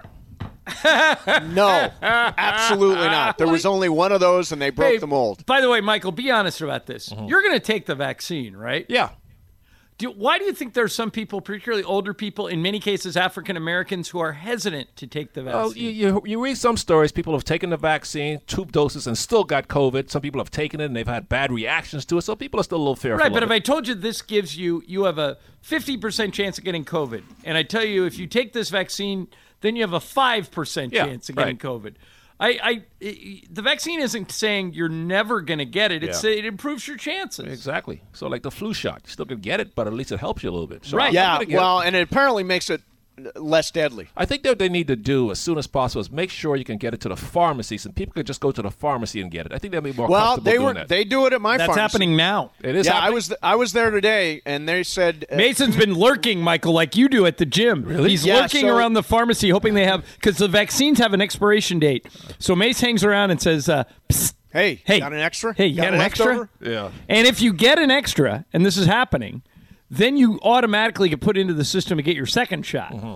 No, absolutely not. There was only one of those, and they broke Hey, the mold. By the way, Michael, be honest about this. You're going to take the vaccine, right? Yeah. Do, why do you think there's some people, particularly older people, in many cases African Americans, who are hesitant to take the vaccine? Well, you, you you read some stories. People have taken the vaccine, two doses, and still got COVID. Some people have taken it and they've had bad reactions to it. So people are still a little fearful. Right, but of if it. I told you this gives you, you have a fifty percent chance of getting COVID, and I tell you if you take this vaccine, then you have a five percent Yeah, chance of getting right. COVID. I, I, I, the vaccine isn't saying you're never going to get it. It's Yeah. it improves your chances. Exactly. So like the flu shot, you still can get it, but at least it helps you a little bit. So Right. I'm Yeah, gonna get well, it. and it apparently makes it less deadly. I think that what they need to do as soon as possible is make sure you can get it to the pharmacies, and people can just go to the pharmacy and get it. I think they'll be more well, comfortable they doing were that. they do it at my That's pharmacy. happening now. It is Yeah, happening? I was th- I was there today, and they said uh, Mason's been lurking, Michael, like you do at the gym. Really? He's Yeah, lurking so- around the pharmacy, hoping they have because the vaccines have an expiration date. So Mace hangs around and says, uh, Psst, Hey, "Hey, got an extra? Hey, you got, Got an a extra?" leftover? Yeah. And if you get an extra, and this is happening, then you automatically get put into the system to get your second shot. Mm-hmm.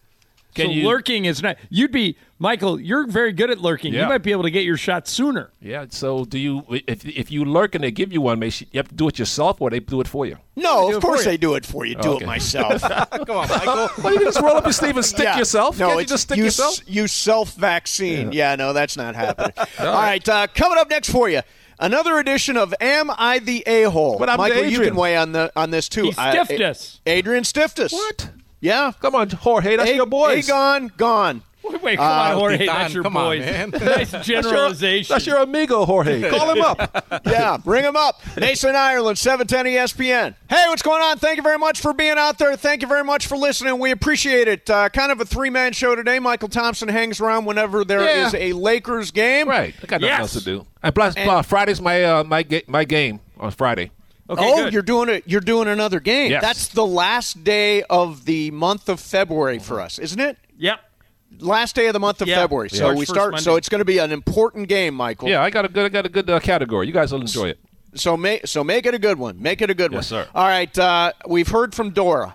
So Can you- lurking is not. You'd be Michael. You're very good at lurking. Yeah. You might be able to get your shot sooner. Yeah. So do you? If if you lurk and they give you one, Mace, you have to do it yourself, or they do it for you. No, do of it course for you. they do it for you. Do Okay. it myself. Come on, Michael. Well, you can just roll up your sleeve and stick Yeah. yourself. No, Can't you it's just stick you, yourself? s- you self-vaccine. Yeah. no, that's not happening. All right, uh, coming up next for you, another edition of Am I the A-hole? What happened to Michael, you Adrian? can weigh on the on this too. He stiffed us. Adrian stiffed us. What? Yeah. Come on, Jorge, that's A- your boys. Agon, gone. Wait, wait come Uh, on, Jorge. Don, That's your come on, boys. man. Nice That's your- generalization. That's your amigo, Jorge. Call him up. Yeah, bring him up. Mason Ireland, seven ten E S P N. Hey, what's going on? Thank you very much for being out there. Thank you very much for listening. We appreciate it. Uh, kind of a three-man show today. Michael Thompson hangs around whenever there Yeah. is a Lakers game. Right. I got nothing Yes. else to do. And plus, uh, Friday's my uh, my ga- my game on Friday. Okay, oh, good. you're doing it. You're doing another game. Yes. That's the last day of the month of February for us, isn't it? Yep. Last day of the month of Yeah. February. So March we first start. So Monday. it's going to be an important game, Michael. Yeah, I got a good I got a good uh, category. You guys will enjoy it. So make so make it a good one. Make it a good one. Yes, sir. All right. Uh, we've heard from Dora.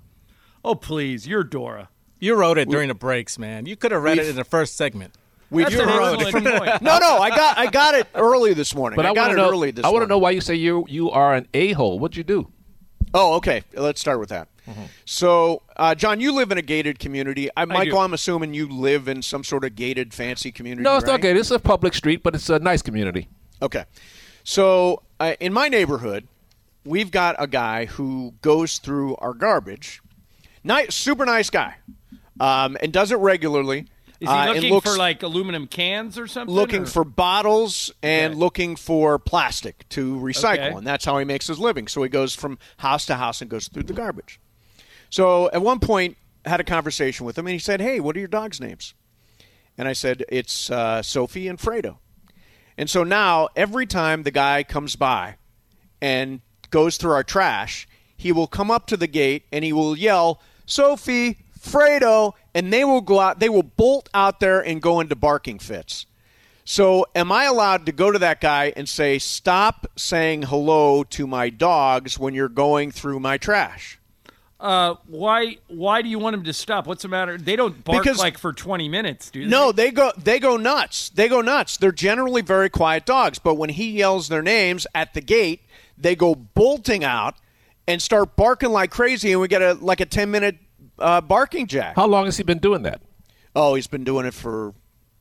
Oh, please. You're Dora. You wrote it during the breaks, man. You could have read it in the first segment. We've That's an heard excellent point. No, no, I got I got it early this morning. But I, I got want it to know. early this I want morning. to know why you say you you are an a-hole. What'd you do? Oh, okay. Let's start with that. Mm-hmm. So, uh, John, you live in a gated community. I, Michael, do. I'm assuming you live in some sort of gated, fancy community. No, it's right? not good. It's a public street, but it's a nice community. Okay. So, uh, in my neighborhood, we've got a guy who goes through our garbage. Nice, super nice guy, um, and does it regularly. Is he Uh, and looking looks- for like aluminum cans or something? looking or? for bottles and Okay. looking for plastic to recycle, Okay. and that's how he makes his living. So he goes from house to house and goes through the garbage. So at one point, I had a conversation with him, and he said, "Hey, what are your dogs' names?" And I said, "It's uh, Sophie and Fredo." And so now, every time the guy comes by and goes through our trash, he will come up to the gate and he will yell, "Sophie, Fredo," and they will go out, they will bolt out there and go into barking fits. So am I allowed to go to that guy and say, "Stop saying hello to my dogs when you're going through my trash"? Uh, why? Why do you want him to stop? What's the matter? They don't bark Because- like for twenty minutes, do they? No, they go they go nuts. They go nuts. They're generally very quiet dogs, but when he yells their names at the gate, they go bolting out and start barking like crazy, and we get a like a ten minute uh, barking jack. How long has he been doing that? Oh, he's been doing it for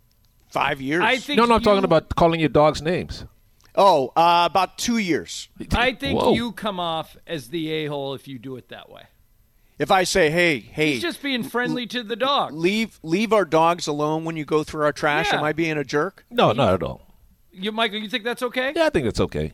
five years. I think No, no, I'm you- talking about calling your dogs names. oh, uh, about two years. I think Whoa. you come off as the a-hole if you do it that way. If I say, "Hey, hey, He's just being friendly to the dog. leave leave our dogs alone when you go through our trash," Yeah. am I being a jerk? No, not at all. You, Michael, you think that's okay? Yeah, I think that's okay.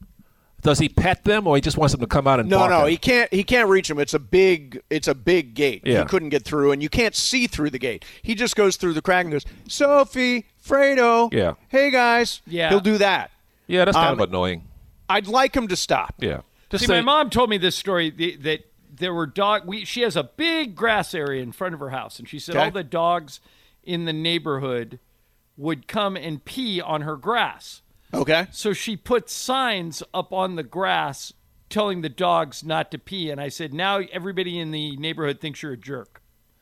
Does he pet them, or he just wants them to come out and No, bark no, at he him? can't. He can't reach them. It's a big. It's a big gate. Yeah. He couldn't get through, and you can't see through the gate. He just goes through the crack and goes, "Sophie, Fredo, Yeah. hey guys." Yeah. He'll do that. Yeah, that's kind Um, of annoying. I'd like him to stop. Yeah. Just See, say, my mom told me this story the, that there were dog. We, she has a big grass area in front of her house, and she said Okay. all the dogs in the neighborhood would come and pee on her grass. Okay. So she put signs up on the grass telling the dogs not to pee. And I said, now everybody in the neighborhood thinks you're a jerk.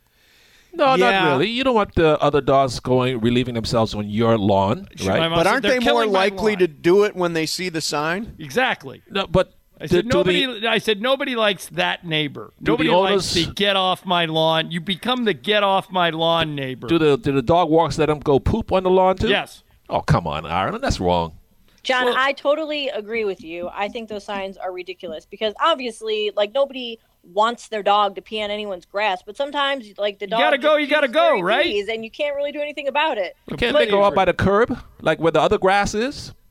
no, Yeah. not really. You don't want the other dogs going relieving themselves on your lawn, My right? mom But said, aren't "They're they more killing my likely lawn." to do it when they see the sign? Exactly. No, but I do- said do nobody. the- I said nobody likes that neighbor. Do Nobody the likes owners- the get off my lawn. You become the get off my lawn neighbor. do the do the dog walks let them go poop on the lawn too? Yes. Oh, come on, Aaron. That's wrong. John, Well- I totally agree with you. I think those signs are ridiculous because obviously, like, nobody wants their dog to pee on anyone's grass, but sometimes, like, the dog gotta go, just you gotta pees go, where he right? pees, and you can't really do anything about it. Can't they go out by the curb, like where the other grass is?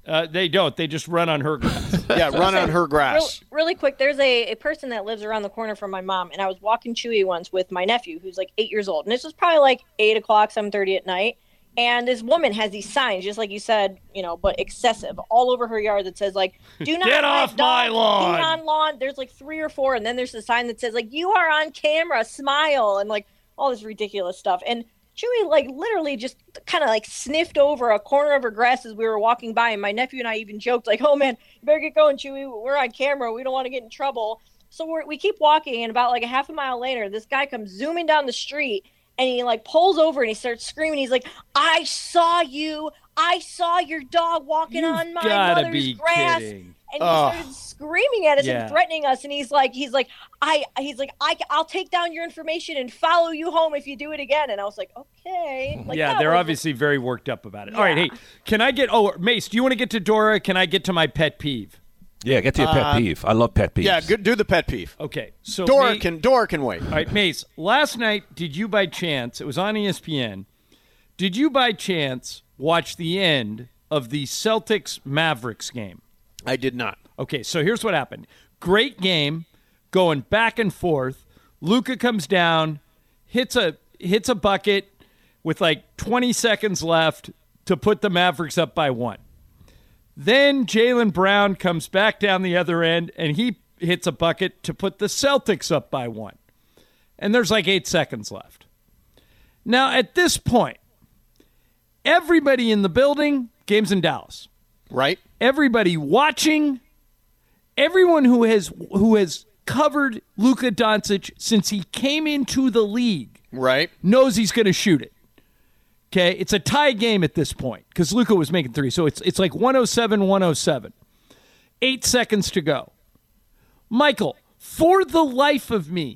Uh, they don't. They just run on her grass. Yeah, run on her grass. Real, really quick, there's a, a person that lives around the corner from my mom, and I was walking Chewy once with my nephew, who's like eight years old. And this was probably like eight o'clock, seven thirty at night. And this woman has these signs, just like you said, you know, but excessive, all over her yard that says, like, do not Get off my lawn. Pee on lawn. There's like three or four. And then there's a sign that says, like, you are on camera, smile, and like all this ridiculous stuff. And Chewy, like, literally just kind of like sniffed over a corner of her grass as we were walking by. And my nephew and I even joked, like, oh, man, you better get going, Chewy. We're on camera. We don't want to get in trouble. So we're, we keep walking. And about like a half a mile later, this guy comes zooming down the street. And he, like, pulls over and he starts screaming. He's like, I saw you. I saw your dog walking You've on my gotta mother's be grass. kidding. And he Ugh. started screaming at us Yeah. and threatening us. And he's like, he's like, I, he's like, I, I'll take down your information and follow you home if you do it again. And I was like, okay. Like, yeah, that they're was- obviously very worked up about it. All right, Yeah. hey, can I get – oh, Mace, do you want to get to Dora? Can I get to my pet peeve? Yeah, get to your pet Uh, peeve. I love pet peeves. Yeah, good, do the pet peeve. Okay, so Dora Ma- can, Dora can wait. All right, Mace, last night, did you by chance – it was on E S P N – did you by chance watch the end of the Celtics-Mavericks game? I did not. Okay, so here's what happened. Great game, going back and forth. Luka comes down, hits a hits a bucket with like twenty seconds left to put the Mavericks up by one. Then Jaylen Brown comes back down the other end, and he hits a bucket to put the Celtics up by one. And there's like eight seconds left. Now, at this point, everybody in the building, game's in Dallas. Right? Everybody watching, everyone who has who has covered Luka Doncic since he came into the league Right. knows he's going to shoot it. Okay, it's a tie game at this point because Luka was making three, so it's it's like one oh seven one oh seven. Eight seconds to go. Michael, for the life of me,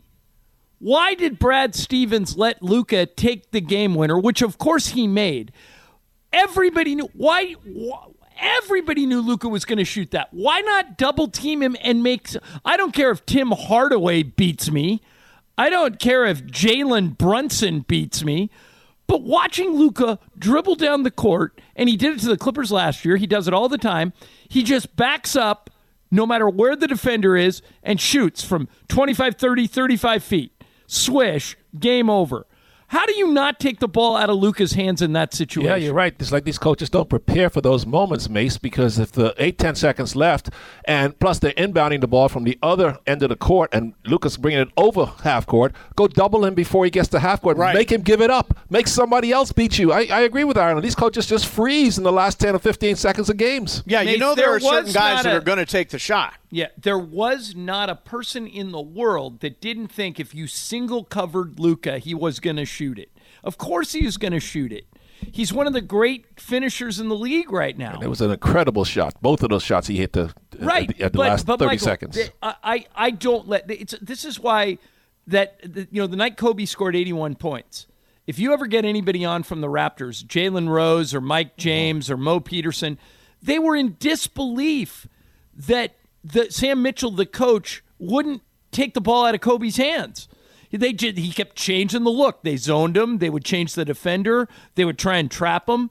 why did Brad Stevens let Luka take the game winner, which of course he made? Everybody knew why. why Everybody knew Luka was going to shoot that. Why not double team him and make? I don't care if Tim Hardaway beats me. I don't care if Jalen Brunson beats me. But watching Luka dribble down the court, and he did it to the Clippers last year. He does it all the time. He just backs up no matter where the defender is and shoots from twenty-five, thirty, thirty-five feet. Swish, game over. How do you not take the ball out of Luka's hands in that situation? Yeah, you're right. It's like these coaches don't prepare for those moments, Mace, because if the eight, ten seconds left, and plus they're inbounding the ball from the other end of the court, and Luka's bringing it over half court, go double him before he gets to half court. Right. Make him give it up. Make somebody else beat you. I, I agree with Ireland. These coaches just freeze in the last ten or fifteen seconds of games. Yeah, you Mace, know there, there are certain was guys not that a- are going to take the shot. Yeah, there was not a person in the world that didn't think if you single covered Luka, he was going to shoot it. Of course he was going to shoot it. He's one of the great finishers in the league right now. It was an incredible shot. Both of those shots he hit the right at the, at the but, last but thirty Michael, seconds. th- I, I I don't let it's this is why that the, you know the night Kobe scored eighty-one points. If you ever get anybody on from the Raptors, Jalen Rose or Mike James or Mo Peterson, they were in disbelief that the Sam Mitchell, the coach, wouldn't take the ball out of Kobe's hands. They just, he kept changing the look. They zoned him. They would change the defender. They would try and trap him.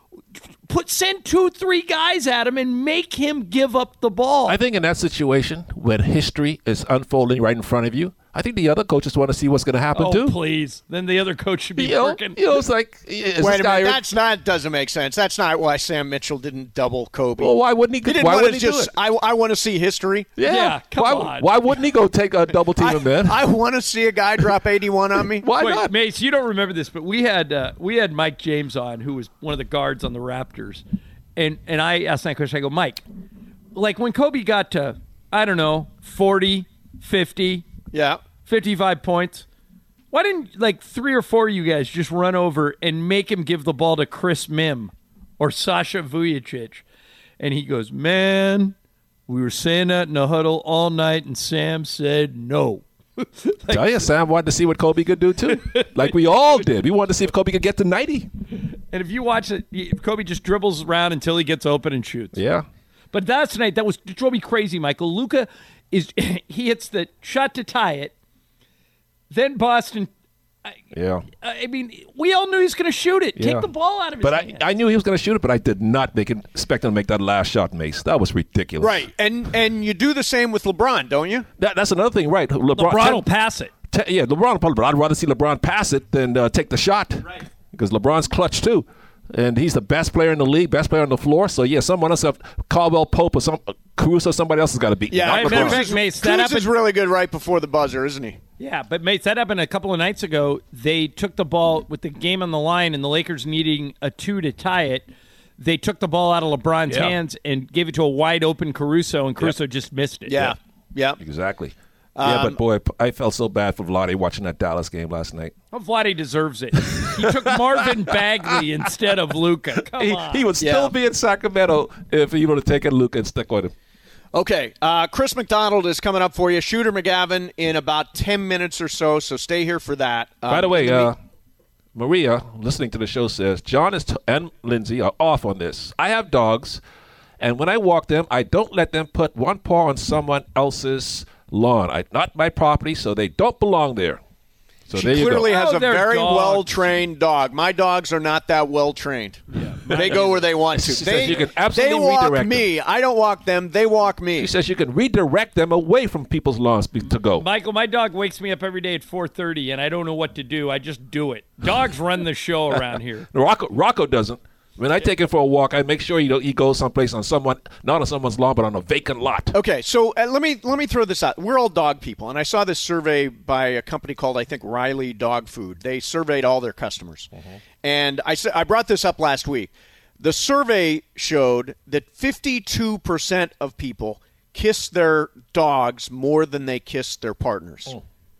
Put send two, three guys at him and make him give up the ball. I think in that situation, when history is unfolding right in front of you, I think the other coaches want to see what's going to happen oh, too. please. Then the other coach should be You know, working. you know, it's like is Wait this a guy? minute, that's not doesn't make sense. That's not why Sam Mitchell didn't double Kobe. well, why wouldn't he? He didn't why want wouldn't to he do just. it? I, I want to see history. Yeah, Yeah, come why, on. Why wouldn't he go take a double team him then? I want to see a guy drop eighty-one on me. Why Wait, not? Mace, you don't remember this, but we had uh, we had Mike James on, who was one of the guards on the Raptors, and and I asked that question. I go, Mike, like when Kobe got to I don't know forty, fifty, Yeah. fifty-five points, why didn't like three or four of you guys just run over and make him give the ball to Chris Mim or Sasha Vujacic? And he goes, man, we were saying that in the huddle all night, and Sam said no. Tell you, Sam wanted to see what Kobe could do too, like we all did. We wanted to see if Kobe could get to ninety. And if you watch it, Kobe just dribbles around until he gets open and shoots. Yeah. But that's tonight. That was it drove me crazy, Michael. Luka is he hits the shot to tie it. Then Boston I, Yeah. I mean, we all knew he was going to shoot it. Yeah. Take the ball out of his But I, hands. I knew he was going to shoot it, but I did not make it, expect him to make that last shot, Mace. That was ridiculous. Right, and and you do the same with LeBron, don't you? That, that's another thing, right? LeBron, LeBron ten, will pass it. ten, yeah, LeBron will probably, but I'd rather see LeBron pass it than uh, take the shot. Right. Because LeBron's clutch, too. And he's the best player in the league, best player on the floor. So, yeah, someone else, Caldwell Pope or some, uh, Cruz or somebody else has got to beat. Yeah, not As a matter of LeBron. fact, Mace, that Cruz happened. is really good right before the buzzer, isn't he? Yeah, but Mace, that happened a couple of nights ago. They took the ball with the game on the line, and the Lakers needing a two to tie it. They took the ball out of LeBron's Yeah. hands and gave it to a wide open Caruso, and Caruso just missed it. Yeah, yeah. Exactly. Yeah, Um, but boy, I felt so bad for Vlade watching that Dallas game last night. Well, Vladdy deserves it. He took Marvin Bagley instead of Luka. Come He, on. he would still Yeah. be in Sacramento if he would have taken Luka and stuck with him. Okay, uh, Chris McDonald is coming up for you. Shooter McGavin in about ten minutes or so, so stay here for that. Um, By the way, it's gonna uh, Maria, listening to the show, says John is t- and Lindsay are off on this. I have dogs, and when I walk them, I don't let them put one paw on someone else's lawn. I, not my property, so they don't belong there. So She there you clearly go. has Oh, a they're very dogs. well-trained dog. My dogs are not that well-trained. They go where they want to. She They, says you can absolutely they walk redirect me. I don't walk them. They walk me. She says you can redirect them away from people's lawns be- to go. Michael, my dog wakes me up every day at four thirty, and I don't know what to do. I just do it. Dogs run the show around here. Rocco, Rocco doesn't. When I take him for a walk, I make sure he, don't, he goes someplace on someone, not on someone's lawn, but on a vacant lot. Okay, so uh, let me let me throw this out. We're all dog people, and I saw this survey by a company called, I think, Riley Dog Food. They surveyed all their customers, and I sa- I brought this up last week. The survey showed that fifty-two percent of people kiss their dogs more than they kiss their partners.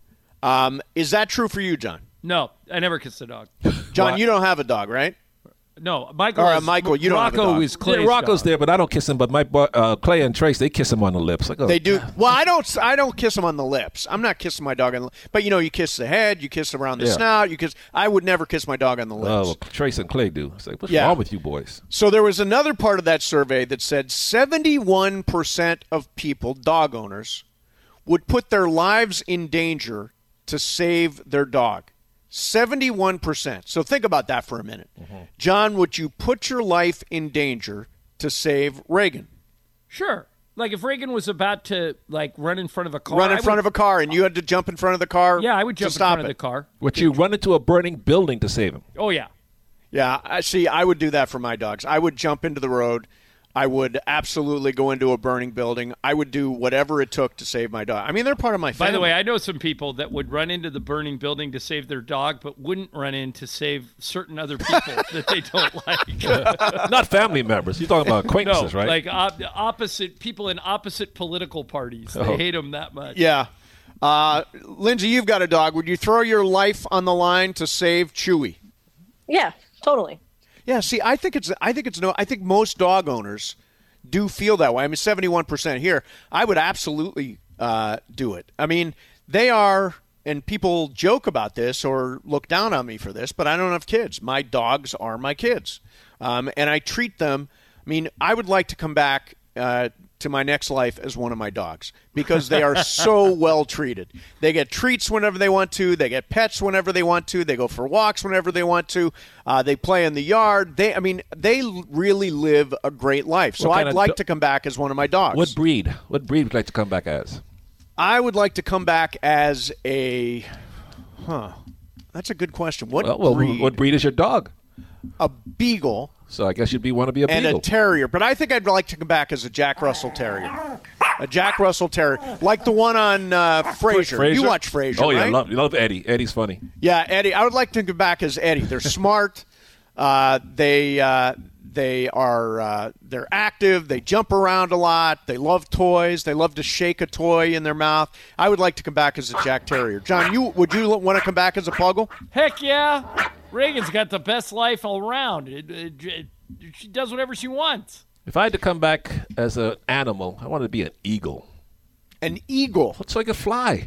Um, is that true for you, John? No, I never kiss a dog. John, you don't have a dog, right? No, Michael. Or, uh, is- Michael, you don't have a Rocco dog. is Clay's Yeah, Rocco's dog. there, but I don't kiss him. But my boy, uh, Clay and Trace, they kiss him on the lips. Like, oh, They do. Well, I don't. I don't kiss them on the lips. I'm not kissing my dog on the. But you know, you kiss the head, you kiss around the Yeah. snout. You kiss. I would never kiss my dog on the lips. Oh, well, Trace and Clay do. It's like, what's Yeah. wrong with you boys? So there was another part of that survey that said seventy-one percent of people, dog owners, would put their lives in danger to save their dog. seventy-one percent. So think about that for a minute. John, would you put your life in danger to save Reagan? Sure. Like if Reagan was about to like run in front of a car, Run in I front would, of a car and you had to jump in front of the car? yeah, I would to jump in stop front of it. the car. Would you run into a burning building to save him? Oh yeah. Yeah, I see. I would do that for my dogs. I would jump into the road. I would absolutely go into a burning building. I would do whatever it took to save my dog. I mean, they're part of my family. By the way, I know some people that would run into the burning building to save their dog, but wouldn't run in to save certain other people that they don't like. Not family members. You're talking about No, acquaintances, right? like op- opposite people in opposite political parties. They Oh. hate them that much. Yeah. Uh, Lindsay, you've got a dog. Would you throw your life on the line to save Chewy? Yeah, totally. Yeah. See, I think it's. I think it's no. I think most dog owners do feel that way. I mean, seventy-one percent here. I would absolutely uh, do it. I mean, they are, and people joke about this or look down on me for this, but I don't have kids. My dogs are my kids, um, and I treat them. I mean, I would like to come back uh, to my next life as one of my dogs because they are so well treated. They get treats whenever they want to. They get pets whenever they want to. They go for walks whenever they want to. Uh, they play in the yard. They, I mean, they really live a great life. So What I'd kind of like do- to come back as one of my dogs. what breed? What breed would you like to come back as? I would like to come back as a, huh? That's a good question. What Well, well, breed? what breed is your dog? A beagle. So I guess you'd be want to be a And beagle. a terrier, but I think I'd like to come back as a Jack Russell Terrier, a Jack Russell Terrier, like the one on uh, Frasier. You watch Frasier, Oh yeah, right? love, love Eddie. Eddie's funny. Yeah, Eddie. I would like to come back as Eddie. They're smart. Uh, they uh, they are uh, they're active. They jump around a lot. They love toys. They love to shake a toy in their mouth. I would like to come back as a Jack Terrier. John, you would you want to come back as a Puggle? Heck yeah. Reagan's got the best life all around. It, it, it, she does whatever she wants. If I had to come back as an animal, I wanted to be an eagle. An eagle. So I could fly.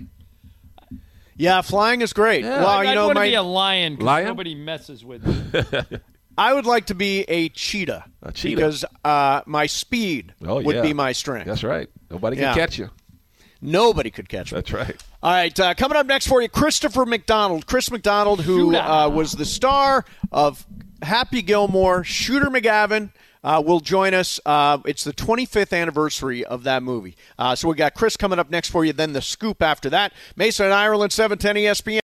Yeah, flying is great. Yeah. Well, I'd you know, want to my, be a lion because Lion? nobody messes with me. I would like to be a cheetah. A cheetah. Because uh, my speed Oh would yeah. be my strength. That's right. Nobody Yeah. can catch you. Nobody could catch me. That's right. All right, uh, coming up next for you, Christopher McDonald. Chris McDonald, who uh, was the star of Happy Gilmore, Shooter McGavin, uh, will join us. Uh, it's the twenty-fifth anniversary of that movie. Uh, so we got Chris coming up next for you, then the scoop after that. Mason and Ireland, seven ten E S P N.